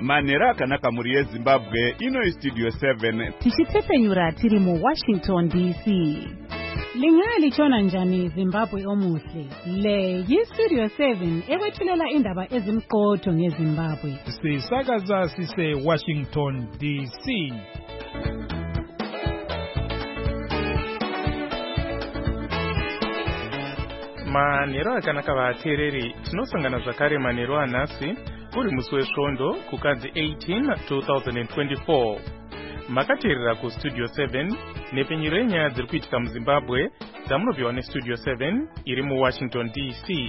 Manera akanaka muri yeZimbabwe ino Studio 7 tichitsepenyura tiri mu Washington DC. Lingali chona njani Zimbabwe omuhle. Le Studio 7 ewethulela indaba ezimqotho ngeZimbabwe. Sisakaza sise Washington DC. Manero akanaka vateereri, tinosangana zvakare manero anhasi uri musi wesvondo kukadzi 18 2024. Makateerera kuStudio 7 nepenyero yenyaya dziri kuitika muZimbabwe dzamunopiwa neStudio 7 iri muWashington DC.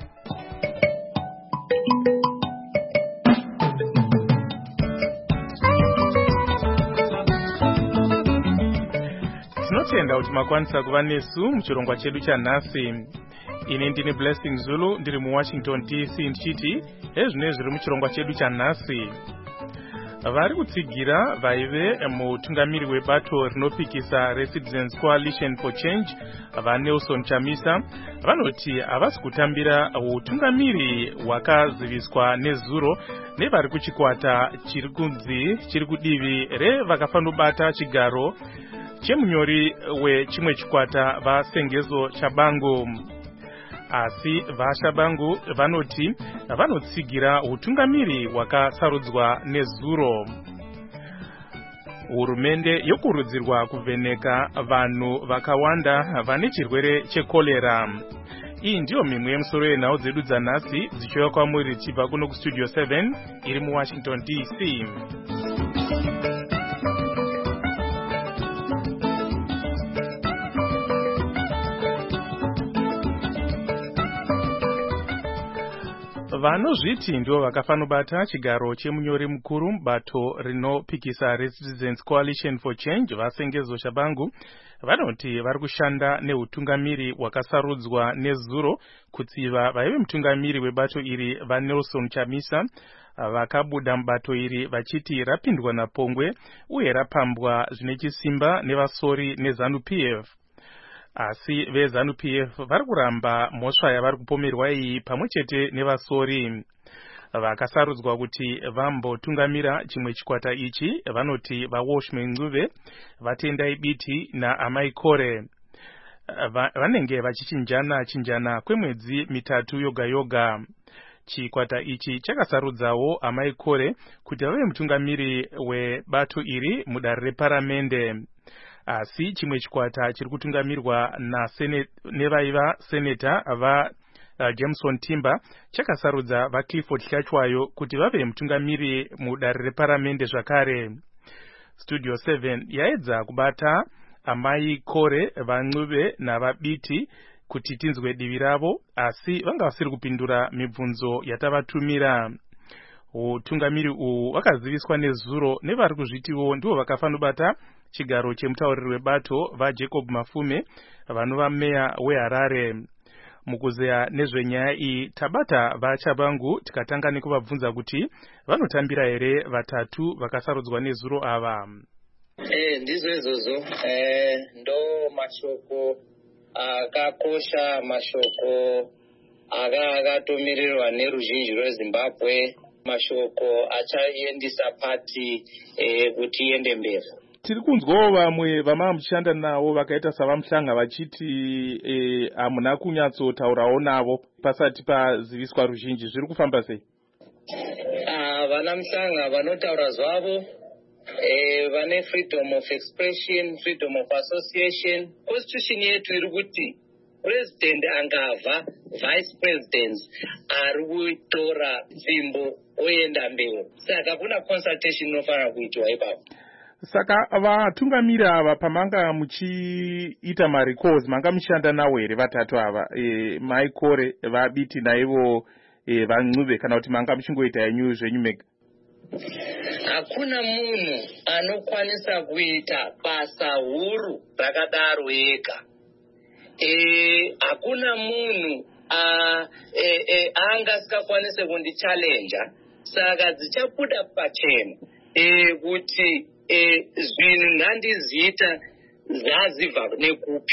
Tinotenda kuti makwanisa kuva nesu muchirongwa chedu chanhasi. Ine ndine Blessing Zulu ndiri muWashington DC ndichiti ezvine zviri muchirongwa chedu chanhasi. Vari kutsigira vaive mutungamiri webato rinopikisa reCitizens Coalition for Change vaNelson Chamisa vanoti havasi kutambira utungamiri hwakaziviswa nezuro nevari kuchikwata chiri kudivi revakafanobata chigaro chemunyori wechimwe chikwata vaSengezo Shabangu. Asi vaShabangu vanoti vanotsigira utungamiri hwakasarudzwa nezuro. Hurumende yokurudzirwa kuvheneka vanhu vakawanda vane chirwere chekolera. Iyi ndiyo mimwe yemusoro yenhau dzedu dzanhasi dzichiuya kwamuri chibva kuno kuStudio 7 iri muWashington DC. Vanozviti ndivo vakafanobata chigaro chemunyori mukuru mubato rinopikisa reCitizens Coalition for Change vaSengezo Shabangu vanoti vari kushanda neutungamiri hwakasarudzwa nezuro kutsiva vaive mutungamiri webato iri vaNelson Chamisa vakabuda mubato iri vachiti rapindwa napongwe uye rapambwa zvine chisimba nevasori neZANU-PF. Asi veZANU-PF vari kuramba mhosva yavari kupomerwa iyi pamwechete nevasori. Vakasarudzwa kuti vambotungamira chimwe chikwata ichi vanoti vaWashman Ncube, vaTendai Biti naAmai Kore. Vanenge vachichinjana kwemwedzi mitatu yoga yoga. Chikwata ichi chakasarudzawo Amai Kore kuti vave mutungamiri webato iri mudare reparamende. Asi chimwe chikwata chiri kutungamirwa nevaiva seneta Jameson Timber chakasarudza vaClifford Hlachwayo kuti vave mutungamiri mudare reparamende zvakare. Studio 7 yaedza kubata Amai Kore, vaNcube navaBiti kuti tinzwe divi ravo, asi vanga vasiri kupindura mibvunzo yatavatumira. Utungamiri uhu wakaziviswa nezuro nevari kuzvitiwo ndivo vakafanobata chigaro chemutauriri webato vaJacob Mafume vanova meya weHarare. Mukuzeya nezvenyaya iyi tabata vaChabangu tikatanga nekuvabvunza kuti vanotambira here vatatu vakasarudzwa nezuro ava. Ndizo izvozvo ndo mashoko akakosha, mashoko akatomirirwa neruzhinji rweZimbabwe, mashoko achaendesa pati kuti iende mberi. Tiri kunzwawo vamwe vamava muchishanda navo vakaita savamuhlanga vachiti hamuna kunyatsotaurawo navo pasati paziviswa ruzhinji. Zviri kufamba sei? Vana muhlanga vanotaura zvavo, vane freedom of expression, freedom of association. Constitution yetu iri kuti president angava, vice presidents ari kutora tsvimbo oenda mberi. Saka kuna consultation inofanira kuitwa ipapo. Saka vatungamiri ava pamanga muchiita marecalls manga muchishanda nawo here vatatu ava, Mai Kore, vaBiti naivo vaNcube, kana kuti manga muchingoita yenyu zvenyu mega? Hakuna munhu anokwanisa kuita basa huru rakadaro ega. Hakuna munhu anga asikakwanise kundichallenja. Saka dzichabuda pachena kuti zvinhu ndandiziita zvazibva nekupi.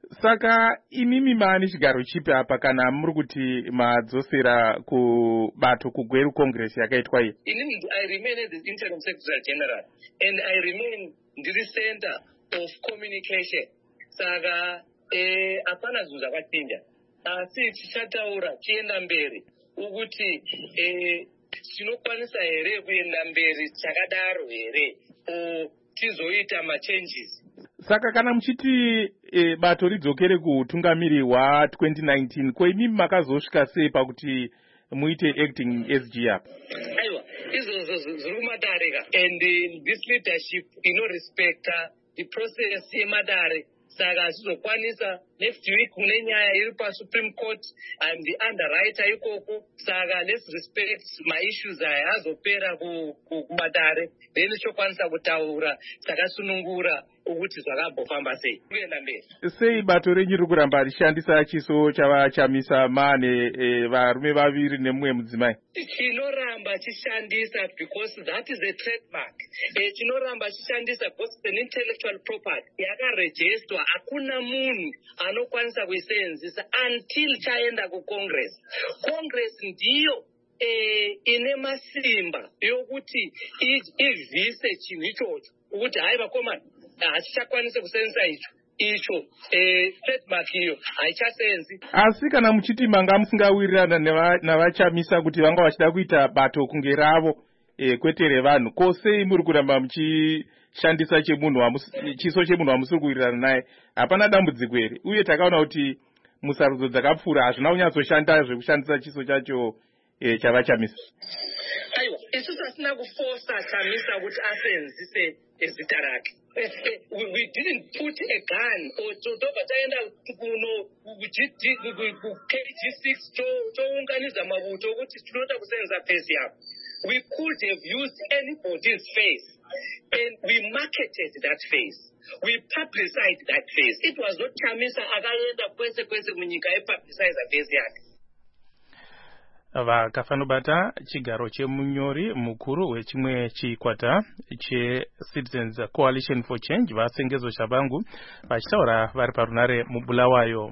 Saka imimi maani chigaro chipi apa kana muri kuti madzosera kubato kugweru congress yakaitwa iyi? Inini I remain as the interim secretary general and I remain ndiri center of communication. Saka hapana zvinhu zvakachinja, asi tichataura tienda mberi ukuthi tinokwanisa here kuenda mberi chakadaro here tizoita machanges. Saka kana muchiti bato ridzokere kuutungamiri hwa2019, koimimi makazosvika sei pakuti muite acting SG apa? Aiwa, izvozvo zviri kumadareka, and this leadership inorespecta the process yemadare. Saka azvizokwanisa next week kune nyaya iri paSupreme Court, I'm the underwriter ikoko. Saka let's respect my issues aya azopera kumadare, then chokwanisa kutaura takasunungura ukuthi zvakambofamba sei kuenda mberi. Sei bato renyu riri kuramba richishandisa chiso chavachamisa mane varume vaviri nemumwe mudzimai? Chinoramba chishandisa because that is a trademark. Chinoramba chishandisa because it's an intellectual property yakarejestwa. Hakuna munhu anokwanisa kuisenzisa until chaenda kuCongress. Congress ndiyo ine masimba yokuti ivhise chinhu ichocho ukuthi hayi vakomana hatichakwanisa kusenzisa icho trademark iyo haichasenzi. Asi kana muchiti manga musingawirirana navachamisa kuti vanga vachida kuita bato kunge ravo kwete revanhu, ko sei muri kuramba muchishandisa chiso chemunhu wamusiri kuwirirana naye? Hapana dambudziko here? Uye takaona kuti musarudzo dzakapfuura hazvina kunyatsoshanda zvekushandisa chiso chacho chavachamisa. Aiwa, isusu hasina kuforsa Chamisa kuti asenzise zita rake. We didn't put a gun or toba taenda KG6 tounganiza mabuto kuti tinoda kusenza face yapo. We could have used anybody's face and we marketed that face. We publicized that face. It was not Chamisa akaenda kwese munyika epublicize face yake. Vakafanobata chigaro chemunyori mukuru wechimwe chikwata cheCitizens Coalition for Change vasengezo shabangu vachitaura vari parunare muBulawayo.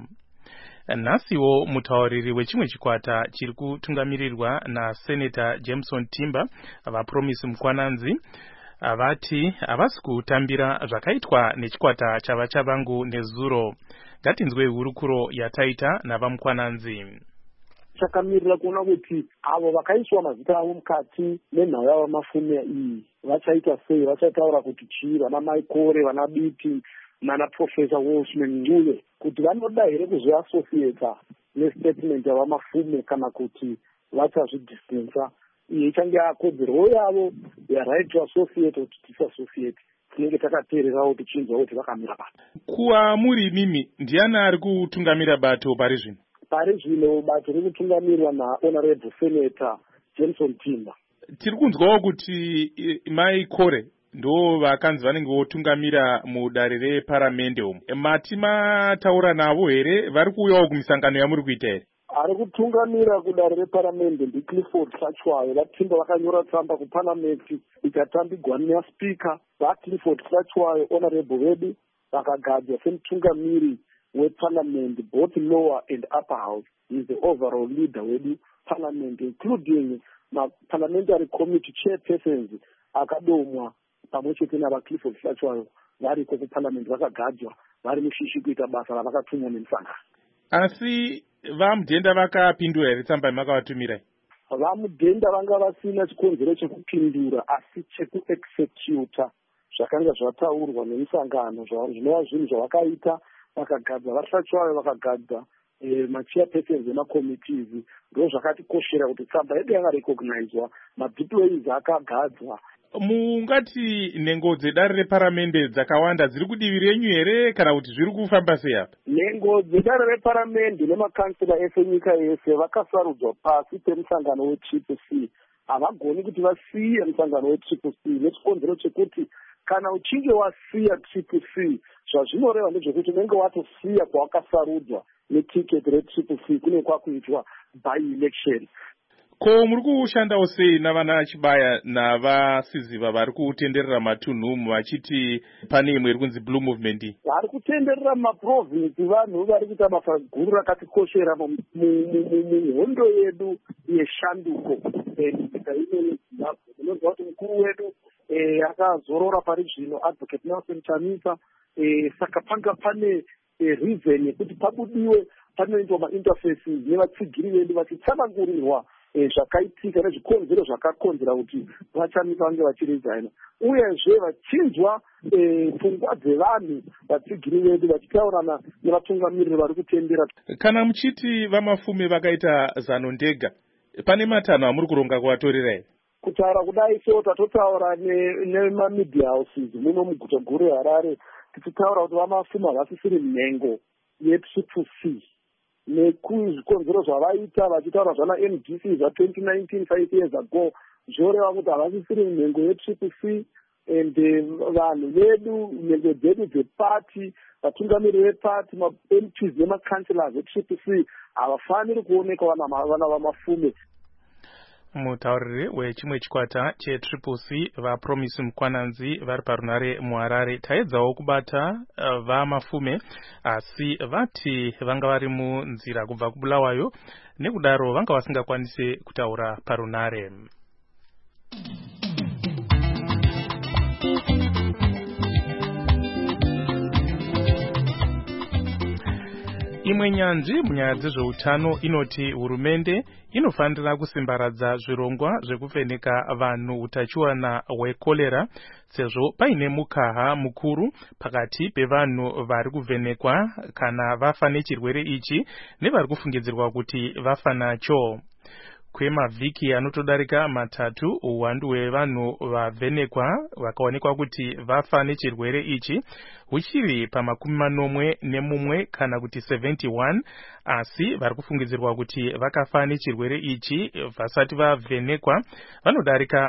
Nhasiwo mutauriri wechimwe chikwata chiri kutungamirirwa naSenator Jameson Timber vaPromise Mukwananzi vati havasi kutambira zvakaitwa nechikwata chavachavangu nezuro. Ngatinzwe hurukuro yataita navaMukwananzi. Chakamirira kuona kuti avo vakaiswa mazita avo mukati menhau yavo mafume iyi vachaita sei, vachataura kuti chii, vana Maikore, vana Biti nana Professor Walshman Ncube, kuti vanoda here kuzoassociata nestatement yavamafume kana kuti vachazvidhistansa. Iyi ichange yakodzero yavo yaright to associate or to disassociate. Tinenge takateererawo tichinzwa kuti vakamira bata. Kuva muri mimi ndiani ari kutungamira bato pari zvino? Pari zvino bato riri kutungamirwa naHonorable Senator Jameson Timber. Tiri kunzwawo kuti Maikore ndo vakanzi vanenge votungamira mudare reparamende umu. Mati mataura navo here? Vari kuuyawo kumisangano yamuri kuita here? Ari kutungamira kudare reparamende ndiClifford Hlachwayo. Vatimba vakanyora tsamba kuparliament ikatambigwa naSpeaker. VaClifford Hlachwayo honorable vedu vakagadzwa semutungamiri weParliament, both lower and upper house. He is the overall leader wedu Parliament, including parliamentary committee chairpersons akadomwa pamwechete navaClifford Hlachwayo variko kuParliament vakagadzwa vari mushishi kuita basa ravakatumwa nemusangano. Asi vaMudhenda vakapindura here tsamba yamakavatumirai? VaMudhenda vanga vasina chikonzero chekupindura asi chekuexecuta zvakanga zvataurwa nemusangano zvinova zvinhu zvavakaita. Vakagadza vaHlachwayo, vakagadza machairpersons emakomitees. Ndo zvakatikoshera kuti tsamba yedu yakarecognizwa, madiploids akagadzwa. Mungati nhengo dzedare reparamende dzakawanda dziri kudivi renyu here kana kuti zviri kufamba sei apa? Nhengo dzedare reparamende nemakansela ese nyika yese vakasarudzwa pasi pemusangano weCCC. Havagoni kuti vasiye musangano weCCC nechikonzero chekuti kana uchinge wasiya CCC zvazvinoreva ndezvekuti unenge watosiya kwawakasarudzwa netiketi reCCC kune kwakuitwa by election. Ko muri kushandawo sei navana Chibaya navasiziva vari kutenderera matunhu vachiti pane imwe iri kunzi Blue Movement? Vari kutenderera maprovinsi vanhu vari kuita basa guru rakatikoshera muhondo yedu yeshanduko nyika ino Zimbabwe. Munozwa kuti mukuru wedu akazorora pari zvino Advocate Nelson Chamisa, saka panga pane reason yekuti pabudiwe panoitwa mainterfaces nevatsigiri vedu vachitsanangurirwa zvakaitika nezvikonzero zvakakonzera kuti vachamisa vange vachirezaina, uyezve vachinzwa pfungwa dzevanhu vatsigiri vedu vachitaurana nevatungamiriri vari kutendera. Kana muchiti vamafume vakaita zano ndega, pane matanho amuri kuronga kuvatorera here? Kutaura kudai so tatotaura nemamedia houses muno muguta guru reHarare, tichitaura kuti vamafume havasisiri nhengo yeTCC nekuzvikonzero zvavaita vachitaura zvana NDC zva2019 5 years ago zvoreva kuti havasisiri nhengo yeTCC, and vanhu vedu, nhengo dzedu dzepati, vatungamiri vepati, MPs nemakanselors eTCC havafaniri kuoneka vana vamafume. Mutauriri wechimwe chikwata cheTCC vaPromise Mukwananzi vari parunare muHarare. Taedzawo kubata vamafume asi vati vanga vari munzira kubva kuBulawayo, nekudaro vanga vasingakwanise kutaura parunare. Imwe nyanzvi munyaya dzezveutano inoti hurumende inofanira kusimbaradza zvirongwa zvekuvheneka vanhu utachiwana hwekorera, sezvo paine mukaha mukuru pakati pevanhu vari kuvhenekwa kana vafa nechirwere ichi nevari kufungidzirwa kuti vafa nacho. Kwemavhiki anotodarika matatu, uwandu hwevanhu vavhenekwa vakaonekwa kuti vafa nechirwere ichi huchiri pa41 kana kuti 71, asi vari kufungidzirwa kuti vakafa nechirwere ichi vasati vavhenekwa vanodarika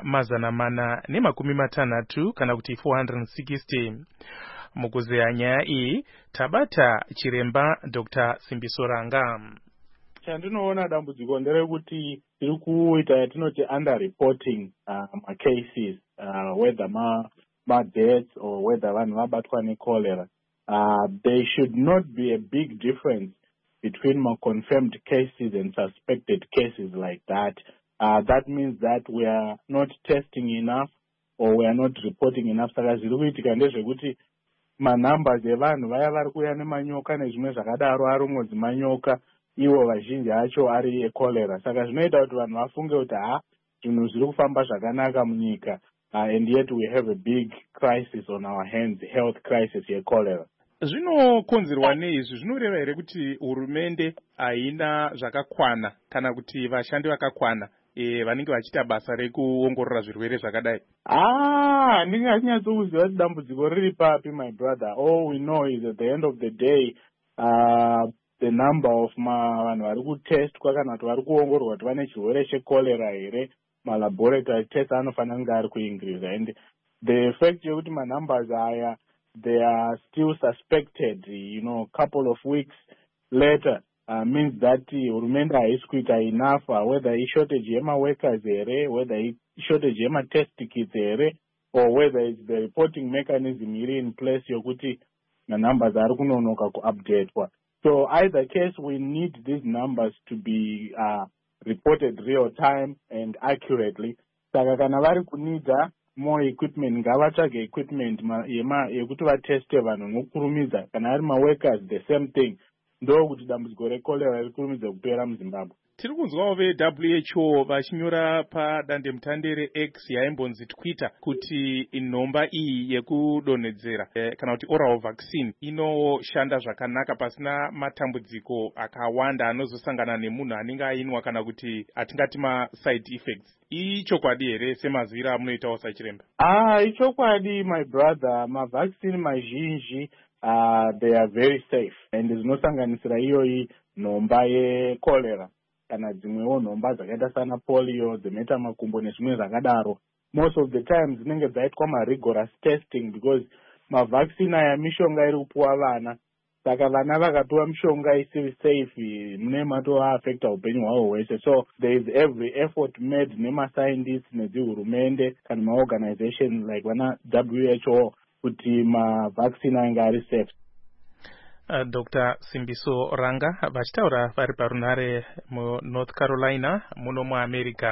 460 kana kuti 460. Mukuzeya nyaya iyi tabata chiremba Dr. Simbiso Ranga. Chandinoona dambudziko nderekuti tiri kuita yatinoti underreporting cases, whether deaths or whether vanhu vabatwa necholera. There should not be a big difference between confirmed cases and suspected cases like that. That means that we are not testing enough or we are not reporting enough. Saka zviri kuitika ndezvekuti manumbers evanhu vaya vari kuuya nemanyoka nezvimwe zvakadaro ari umodzi manyoka, iwo vazhinji acho ari echolera. Saka zvinoita kuti vanhu vafunge kuti zvinhu zviri kufamba zvakanaka munyika, and yet we have a big crisis on our hands, health crisis yecholera. Zvinokonzerwa neizvi, zvinoreva here kuti hurumende haina zvakakwana kana kuti vashandi vakakwana vanenge vachiita basa rekuongorora zvirwere zvakadai? Handinganyatsokuziva kuti dambudziko riri papi, my brother. All we know is at the end of the day, the number of vanhu vari kutestwa kana kuti vari kuongororwa kuti vane chirwere checholera here, malaboratory tests anofanira kunge ari kuincrease, and the fact yekuti manumbers aya they are still suspected, couple of weeks later, means that hurumende haisi kuita enough, whether ishortage yema-workers here, whether ishortage yema-test kits here, or whether it's the reporting mechanism iri in place yokuti manumbers ari kunonoka kuupdatewa. So either case, we need these numbers to be reported real time and accurately. Saka kana vari kunida more equipment, ngavatsvage equipment yekuti vateste vanhu nokurumidza. Kana ari ma-workers, the same thing. Ndo kuti dambudziko recholera rikurumidza kupera muZimbabwe. Tiri kunzwawo veWHO vachinyora padandemutande reX yaimbonzi Twitter kuti nhomba iyi yekudonhedzera kana kuti oral vaccine inoshanda zvakanaka pasina matambudziko akawanda anozosangana nemunhu anenge ainwa kana kuti atingati ma-side effects. Ichokwadi here semaziviro amunoitawo sachiremba? Ichokwadi, my brother. Mavaccine mazhinji they are very safe, and zvinosanganisira iyoyi nhomba yecholera kana dzimwewo nhomba dzakaita sana polio, dzemeta makumbo nezvimwe zvakadaro. Most of the time dzinenge dzaitwa rigorous testing, because mavaccine aya mishonga iri kupuwa vana. saka vana vakapiwa mishonga isiri safe mune matoaafecta upenyu hwavo hwese. So there is every effort made nemascientists nedzihurumende kana maorganization like vana WHO kuti mavaccine ainge ari safe. Dr. Simbiso Ranga vachitaura vari parunare muNorth Carolina muno muAmerica.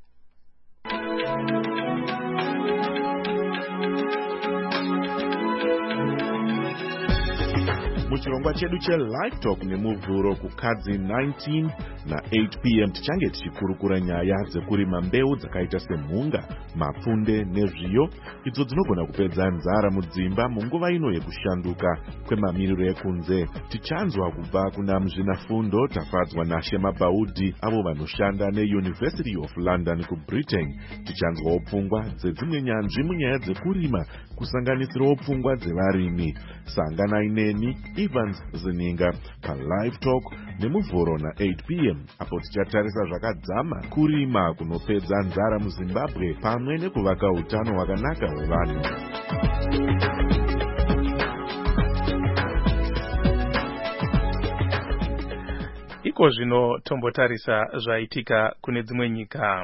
Muchirongwa chedu cheLive Talk nemuvhuro kukadzi 19 na 8 p.m. tichange tichikurukura nyaya dzekurima mbeu dzakaita semhunga, mapfunde nezviyo idzo dzinogona kupedza nzara mudzimba munguva ino yekushanduka kwemamiriro ekunze. Tichanzwa kubva kuna muzvinafundo tafadzwa naShema Baudi avo vanoshanda neUniversity of London kuBritain. Tichanzwawo pfungwa dzedzimwe nyanzvi munyaya dzekurima kusanganisirawo pfungwa dzevarimi. Sanganai neni Evans Zininga paLive Talk nemuvhuro na8 p.m. apo tichatarisa zvakadzama kurima kunopedza nzara muZimbabwe pamwe nekuvaka utano hwakanaka hwevanhu. Iko zvino tombotarisa zvaitika kune dzimwe nyika.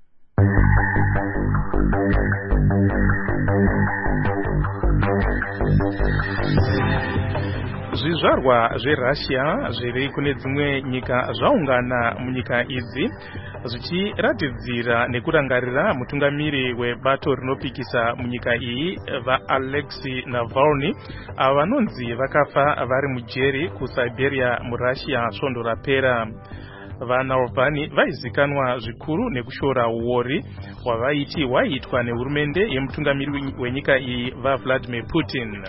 Zvizvarwa zveRussia zviri kune dzimwe nyika zvaungana munyika idzi zvichiratidzira nekurangarira mutungamiri webato rinopikisa munyika iyi vaAlexei Navalny vanonzi vakafa vari mujeri kuSiberia muRussia svondo rapera. VaNavalny vaizikanwa zvikuru nekushora uori hwavaiti hwaiitwa nehurumende yemutungamiri wenyika iyi vaVladimir Putin.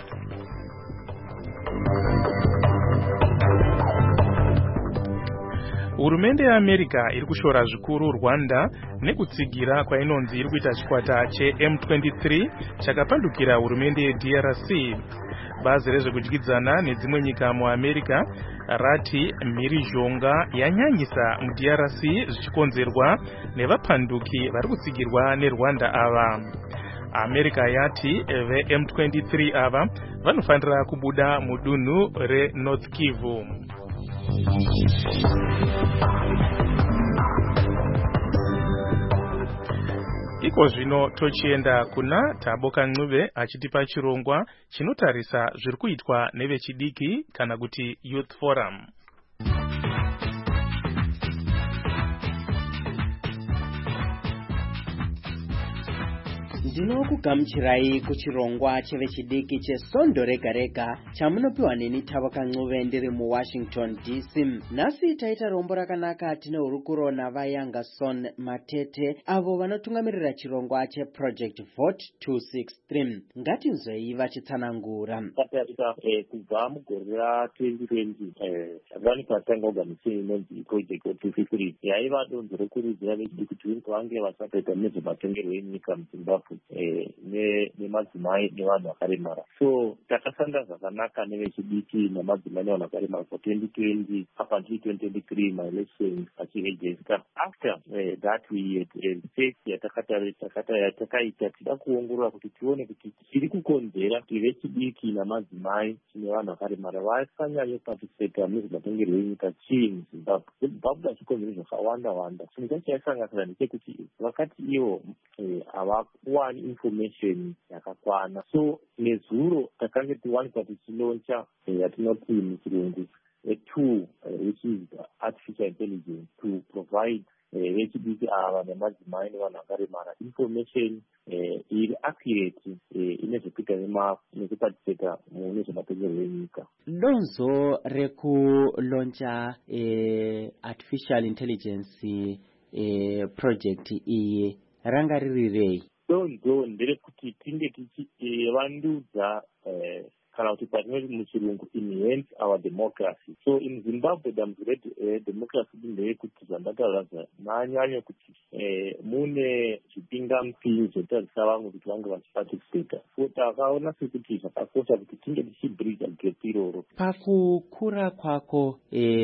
Hurumende yeAmerica iri kushora zvikuru Rwanda nekutsigira kwainonzi iri kuita chikwata cheM23 chakapandukira hurumende yeDRC. Bazi rezvekudyidzana nedzimwe nyika muAmerica rati mhirizhonga yanyanyisa muDRC zvichikonzerwa nevapanduki vari kutsigirwa neRwanda ava. America yati veM23 ava vanofanira kubuda mudunhu reNorth Kivu. Iko zvino tochienda kuna Taboka Ncube achitipa chirongwa chinotarisa zviri kuitwa nevechidiki kana kuti Youth Forum. Ndinokugamuchirai kuchirongwa chevechidiki cheSondo Rega Rega chamunopiwa neni Taboka Ncube ndiri muWashington DC. Nhasi taita rombo rakanaka tine hurukuro navaYangason Matete avo vanotungamirira chirongwa cheProject Vote 263. Ngatinzwei vachitsanangura. Kubva mugore ra2020 zvakani patanga oganisini inonzi Project Vote 263 yaiva donzo rekurudzira vechidiki kuti vange vasapeta nezvematongerwo enyika muZimbabwe nemadzimai nevanhu vakaremara. So takashanda zvakanaka nevechidiki nemadzimai nevanhu vakaremara for 2020 up until 2023 my elections achiregister. After that we had research yatakaita tida kuongorora kuti tione kuti chiri kukonzera kuti vechidiki nemadzimai nevanhu vakaremara vasanyanye participate nezvematongerwo enyika chii muZimbabwe. Zimbabwe achikonzera zvakawanda wanda. Chinhu chaisanganisira ndechekuti vakati ivo havakuwani information yakakwana. So nezuro takange tiwanikwa tichiloncha yatinoti muchirungu a tool which is artificial intelligence to provide vechidiki ava nemadzimai nevanhu vakaremara information iri accurate ine zvekuita nekuparticipata mune zvematongerwo enyika. Donzo rekuloncha artificial intelligence project iyi ranga ririrei? Donzo nderekuti tinge tichivandudza kana kuti patinoti muchirungu enhance our democracy. So in Zimbabwe dambu democracy ndeyekuti zvandataura manyanya kuti mune zvipingamupinyi zvotarisa vamwe kuti vange vachiparticipata. So takaona sekuti zvakakosha kuti tinge tichibridge gap iroro. Pakukura kwako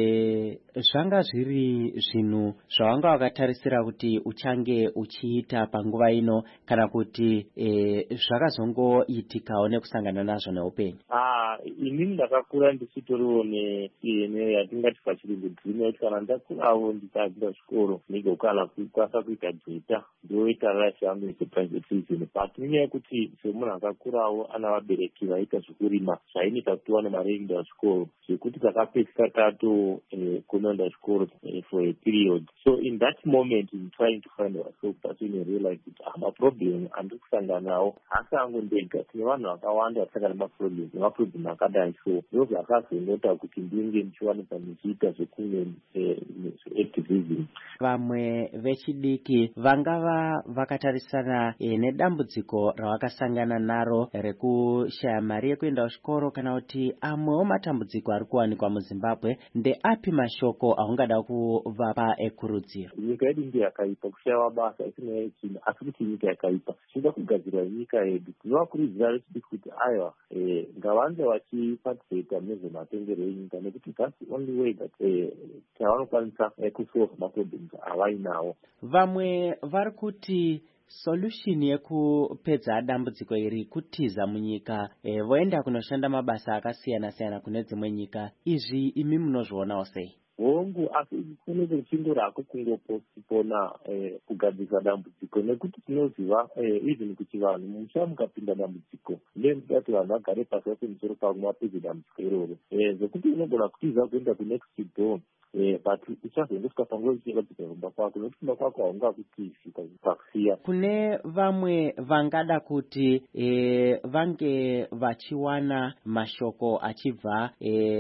zvanga zviri zvinhu zvawanga wakatarisira kuti uchange uchiita panguva ino kana kuti zvakazongoitikawo nekusangana nazvo neupenyu? Inini ndakakura ndichitoriwo yatingati pachirungu dream yekuti kana ndakurawo ndikaenda chikoro ndigokala kukwanisa kuita dzota ndoita life yangu seprivate citizen. But nenyaya yekuti semunhu akakurawo ana vabereki vaita zvekurima zvainoita kuti wane mari yekuenda chikoro zvekuti takapedzisa tato kunoenda chikoro for a period. So in that moment in trying to find ourselves, that's when you realize that maproblem andiri kusangana nawo hasi angu ndega. Tine vanhu vakawanda vasangana nemaproblem akadai. So ndo zvakazongoita kuti ndinge ndichiwanikwa ndichiita zvekunge activism. Vamwe vechidiki vangava vakatarisana nedambudziko ravakasangana naro rekushaya mari yekuenda kuchikoro kana kuti amwewo matambudziko ari kuwanikwa muZimbabwe, ndeapi mashoko aungada kuvapa ekurudziro? Nyika yedu ndiyo yakaipa, kushayiwa basa isina chino, asi kuti nyika yakaipa. Tinoda kugadzira nyika yedu. Tinovakurudzira vechidiki kuti aiwa ngavanze vachiparticipate nezvematengero enyika nekuti that's the only way that tavanokwanisa kusolve maproblems avainawo. Vamwe vari kuti solution yekupedza dambudziko iri kutiza munyika voenda kunoshanda mabasa akasiyana-siyana kune dzimwe nyika. Izvi imi munozvionawo sei? Hongu, asi kune kuchingorako kungopona kugadzika dambudziko nekuti tinoziva even kuti vanhu musha mukapinda dambudziko ndekudati vanhu vagare pasi pamusoro pamwe vapedze dambudziko iroro zvekuti unogona kutiza kuenda kunext door but uchazondosvika panguva ichiratidzika kumba kwako nekuti kumba kwako haungakutizi pakusiya. Kune vamwe vangada kuti vange vachiwana mashoko achibva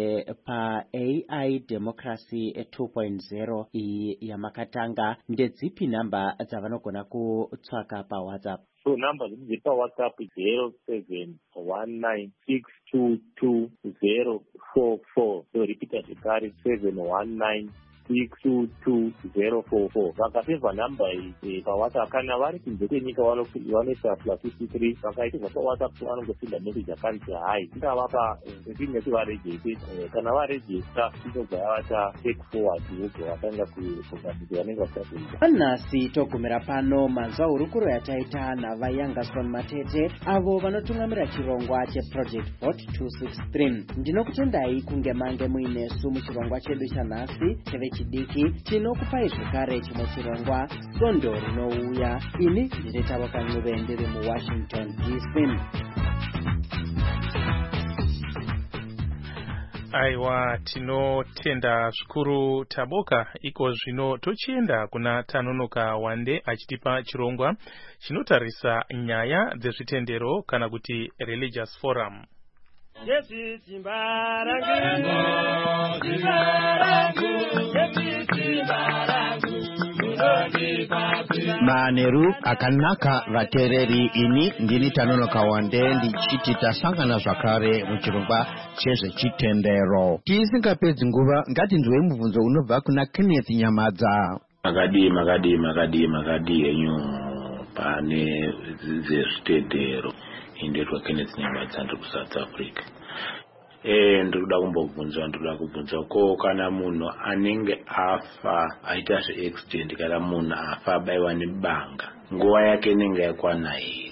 paAI Democracy 2.0 iyi yamakatanga, ndedzipi namba dzavanogona kutsvaka paWhatsApp? So namba dziri WhatsApp 0719622044. So repeat zvekare 719622044. vakasevha namba iyi paWhatsApp. Kana vari kunze kwenyika vanoisa +53. vakaitirwa paWhatsApp vanongopinda message akanzi hai ndavapa ndineti varejeste. Kana varejesta inobva yavata take forward vobva vatanga kuunganidzo vanenge vasatoita. Nhasi togumira pano manzwa hurukuro yataita navayangason Matete avo vanotungamira chirongwa cheproject Vote 263. Ndinokutendai kunge mange muinesu muchirongwa chedu chanhasi chevechidiki. Tinokupai zvekare chimwe chirongwa Sondo rinouya. Ini ndine Tavoka Ncube ndiri muWashington DC. Aiwa, tinotenda zvikuru Taboka. Iko zvino tochienda kuna Tanonoka Wande achitipa chirongwa chinotarisa nyaya dzezvitendero kana kuti religious forum. Maneru akanaka vatereri, ini ndini Tanonoka Wande ndichiti tasangana zvakare muchirongwa chezvechitendero. Tisingapedzi nguva ngatinzwe mubvunzo unobva kuna Kenneth Nyamadza. Makadi enyu pane zvezvitendero indoitwa Kenneth Nyamadza ndiri kuSouth Africa. Ndikuda kubvunza ko kana munhu anenge afa aita zveaccident kana munhu afa abayiwa nebanga nguva yake inenge yakwana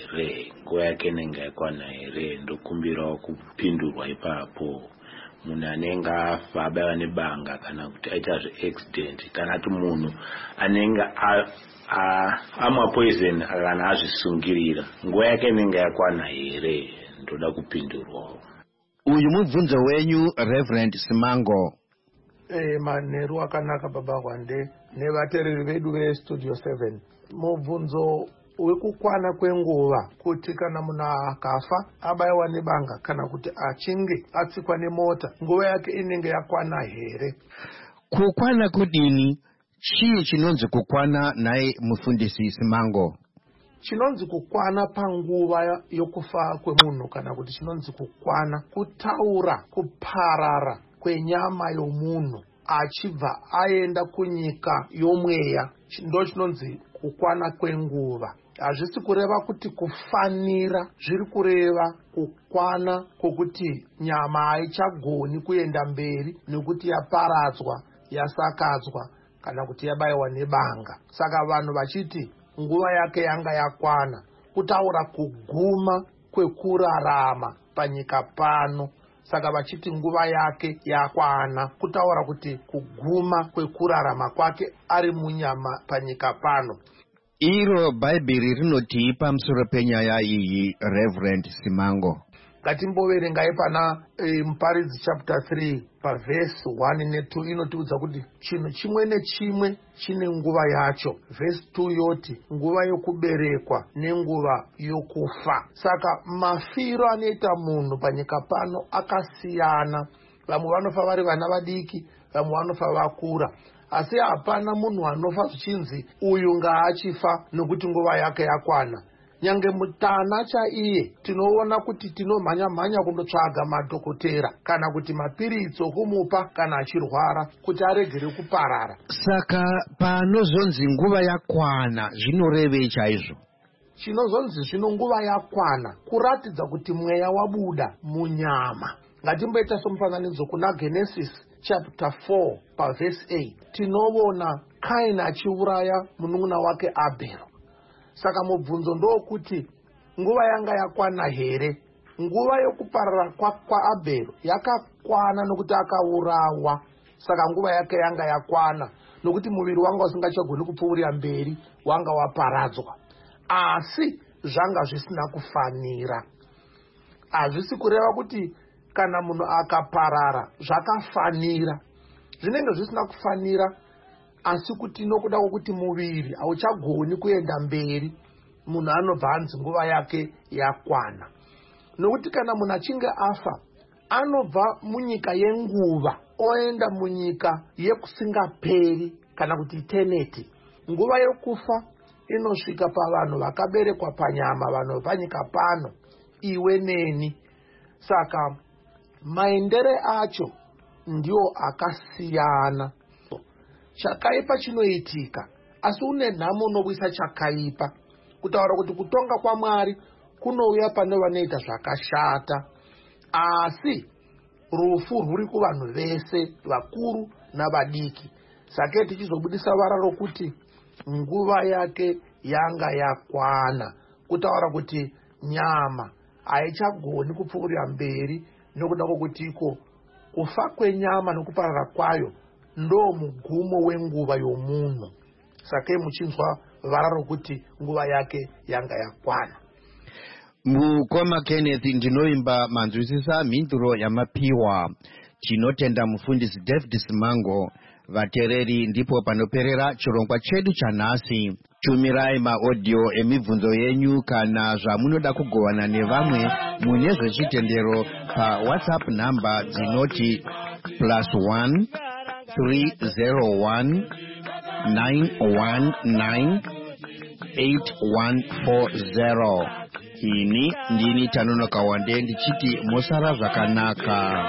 here? Ndokumbirawo kupindurwa ipapo. Munhu anenge afa abayiwa nebanga kana kuti aita zveaccident kana kuti munhu anenge amwa poison kana azvisungirira nguva yake inenge yakwana here? Ndoda kupindurwawo. Uyu mubvunzo wenyu Reverend Simango. Maneru akanaka baba Wande nevatereri vedu veStudio 7. Mubvunzo wekukwana kwenguva kuti kana munhu akafa abayiwa nebanga kana kuti achinge atsikwa nemota nguva yake inenge yakwana here? Kukwana kudini? Chii chinonzi kukwana naye mufundisi Simango? Chinonzi kukwana panguva yokufa kwemunhu kana kuti chinonzi kukwana kutaura kuparara kwenyama yomunhu achibva aenda kunyika yomweya, ndo chinonzi kukwana kwenguva. Hazvisi kureva kuti kufanira, zviri kureva kukwana kwokuti nyama haichagoni kuenda mberi nekuti yaparadzwa, yasakadzwa kana kuti yabayiwa nebanga. Saka vanhu vachiti nguva yake yanga yakwana, kutaura kuguma kwekurarama panyika pano. Saka vachiti nguva yake yakwana, kutaura kuti kuguma kwekurarama kwake ari munyama panyika pano. Iro Bhaibheri rinoti pamusoro penyaya iyi, Reverend Simango. Ngatimboverengai pana Muparidzi chapter 3 pavhesi 1 ne2 inotiudza kuti chinhu chimwe nechimwe chine nguva yacho. Vhesi 2 yoti nguva yokuberekwa nenguva yokufa. Saka mafiro anoita munhu panyika pano akasiyana. Vamwe vanofa vari vana vadiki, vamwe vanofa vakura. Asi hapana munhu anofa zvichinzi uyu ngaachifa nokuti nguva yake yakwana. Nyange mutana chaiye tinoona kuti tinomhanya kundotsvaga madhokotera kana kuti mapiritsi okumupa kana achirwara kuti aregere kuparara. Saka panozonzi nguva yakwana zvinorevei chaizvo? Chinozonzi zvino nguva yakwana kuratidza kuti mweya wabuda munyama. Ngatimboita somufananidzo kuna Genesis chapter 4 pavhesi 8 tinoona Kaini achiuraya munun'una wake Abhero. Saka mubvunzo ndokuti nguva yanga yakwana here? Nguva yokuparara kwa Abhero yakakwana nokuti akaurawa. Saka nguva yake yanga yakwana nokuti muviri wanga usingachagoni kupfuurira mberi, wanga waparadzwa. Asi zvanga zvisina kufanira. Hazvisi kureva kuti kana munhu akaparara zvakafanira. Zvinenge zvisina kufanira, asi kuti nokuda kwokuti muviri hauchagoni kuenda mberi, munhu anobva anzi nguva yake yakwana. Nokuti kana munhu achinge afa, anobva munyika yenguva oenda munyika yekusingaperi kana kuti eternity. Nguva yokufa inosvika pavanhu vakaberekwa panyama, vanhu panyika pano, iwe neni. Saka maendere acho ndio akasiyana. Chakaipa chinoitika, asi une nhamo unobvisa chakaipa. Kutaura kuti kutonga kwaMwari kunouya pane vanoita zvakashata. Asi rufu rwuri kuvanhu vese, vakuru navadiki. Saka tichizobudisa vara rokuti nguva yake yanga yakwana. Kutaura kuti nyama haichagoni kupfuurira mberi nokuda kwokuti iko kufa kwenyama nokuparara kwayo ndo mugumo wenguva yomunhu. Saka muchinzwa vara rokuti nguva yake yanga yakwana. Mukoma Kenneth, ndinoimba manzwisisa mhinduro yamapiwa. Tinotenda mufundisi David Simango. Vatereri, ndipo panoperera chirongwa chedu chanhasi. Tumirai maaudio emibvunzo yenyu kana zvamunoda kugovana nevamwe mune zvechitendero pa WhatsApp namba dzinoti +1 301 919 8140. Ini ndini Tanonoka Wande ndichiti musara zvakanaka.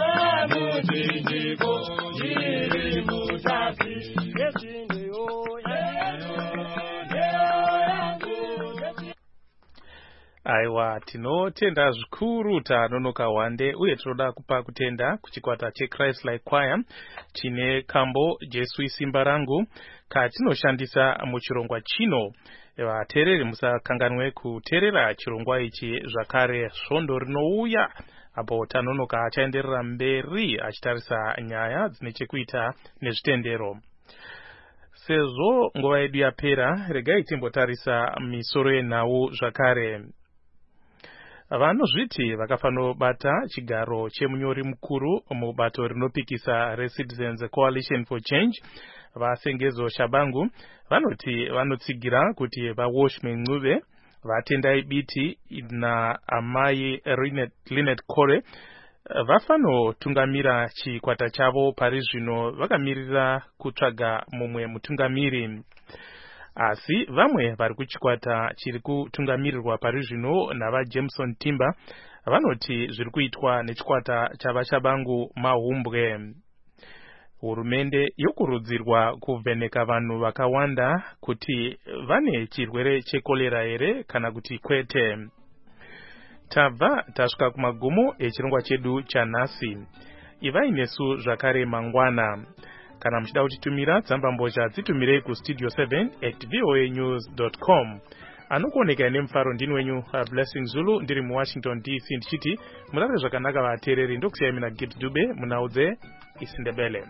Aiwa, tinotenda zvikuru Tanonoka Wande, uye tinoda kupa kutenda kuchikwata cheChrist Like Choir chine kambo Jesu Simba Rangu katinoshandisa muchirongwa chino. Vateereri musakanganwe kuteerera chirongwa ichi zvakare svondo rinouya apo Tanonoka achaenderera mberi achitarisa nyaya dzine chekuita nezvitendero. Sezvo nguva yedu yapera, regai timbotarisa misoro yenhau zvakare. Vanozviti vakafanobata chigaro chemunyori mukuru mubato rinopikisa reCitizens Coalition for Change, vasengezo Shabangu, vanoti vanotsigira kuti vaWashman Ncube, vatendai biti naamai Linet Kore vafanotungamira chikwata chavo pari zvino vakamirira kutsvaga mumwe mutungamiri. Asi vamwe vari kuchikwata chiri kutungamirirwa pari zvino navaJameson Timber vanoti zviri kuitwa nechikwata chavaShabangu mahumbwe. Hurumende yokurudzirwa kuvheneka vanhu vakawanda kuti vane chirwere chekolera here kana kuti kwete. Tabva tasvika kumagumo echirongwa chedu chanhasi. Ivai nesu zvakare mangwana. Kana muchida kutitumira tsamba mbozha dzitumirei kustudio7@voanews.com. anokuoneka nemufaro ndini wenyu Blessing Zulu ndiri muWashington DC ndichiti murare zvakanaka vateereri. Ndokusiyai mina Git Dube munaudze isindebele.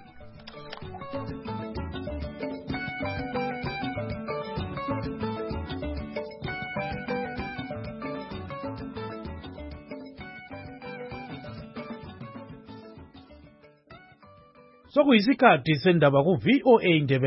Sokuyisikhathi sendaba ku VOA Ndebele.